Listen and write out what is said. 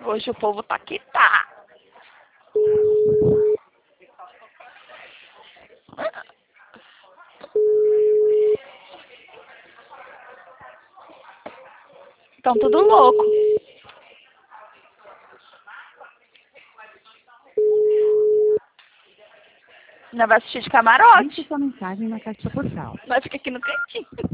Hoje o povo tá que tá. Estão tudo louco. Ainda vai assistir de camarote. Deixe sua mensagem na caixa postal. Vai ficar aqui no cantinho.